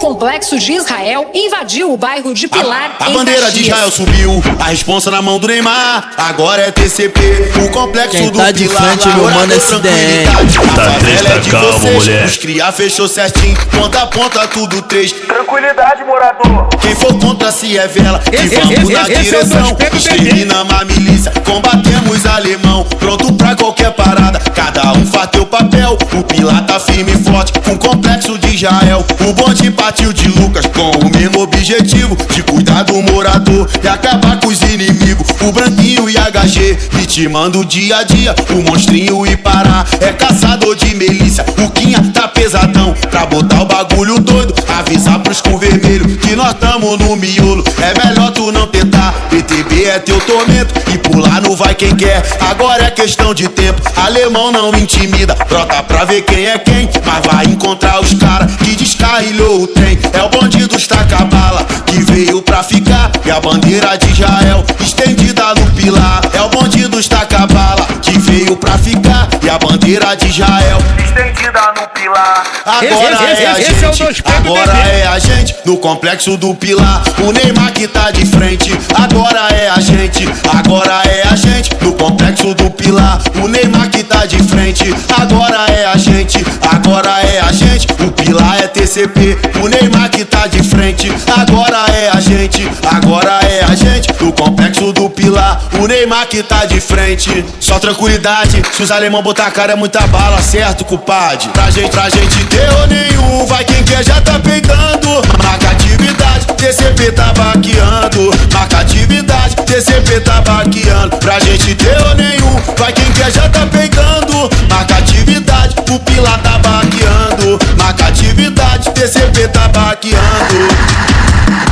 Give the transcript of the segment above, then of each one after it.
complexo de Israel invadiu o bairro de Pilar. A bandeira de Israel subiu, a responsa na mão do Neymar. Agora é TCP, o complexo quem do tá de Pilar. frente, meu mano, é SDN. Tá treta, calma, mulher. Os cria fechou certinho, ponta a ponta, tudo 3. Tranquilidade, morador. Quem for contra se é vela, e vamos na direção. Exterminamos a milícia, combatemos alemão. Pronto pra qualquer parada, cada um faz teu papel. O Pilar tá firme e forte, com o complexo de Israel. O bonde partiu de Lucas, com o mesmo objetivo de cuidar do morador e acabar com os inimigos. O Branquinho e HG, ritmando dia a dia. O Monstrinho e Pará, é caçador de milícia. O Quinha tá pesadão, pra botar o bagulho doido. Avisar pros com vermelho, que nós tamo no miolo. É melhor tu não tentar, PTB é teu tormento. E pular não vai quem quer, agora é questão de tempo. Alemão não intimida, brota pra ver quem é quem. Mas vai encontrar os cara que descarrilhou o trem. É o bonde dos taca-bala, que veio pra ficar. E a bandeira de Israel, estendida no Pilar. É o bonde dos taca-bala, que veio pra ficar. E a bandeira de Israel, estendida no Pilar. Agora é a gente, agora é a gente, no complexo do Pilar. O Neymar que tá de frente, agora é a gente, agora é a gente, no complexo do Pilar. O Neymar que tá de frente, agora é a gente, agora é a gente. O Pilar é TCP, o Neymar que tá de frente, agora é a gente, agora é a gente, no complexo do Pilar. O Neymar que tá de frente, só tranquilidade. Se os alemão botar a cara é muita bala, certo, culpade? Pra gente terror nenhum, vai quem quer já tá peitando. Marca atividade, TCP tá baqueando. Marca atividade, TCP tá baqueando. Pra gente terror nenhum, vai quem quer já tá peitando. Marca atividade, o Pilar tá baqueando. Marca atividade, TCP tá baqueando.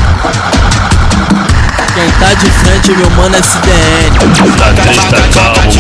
Quem tá de frente, meu mano, é SDN. Tá treta, calma,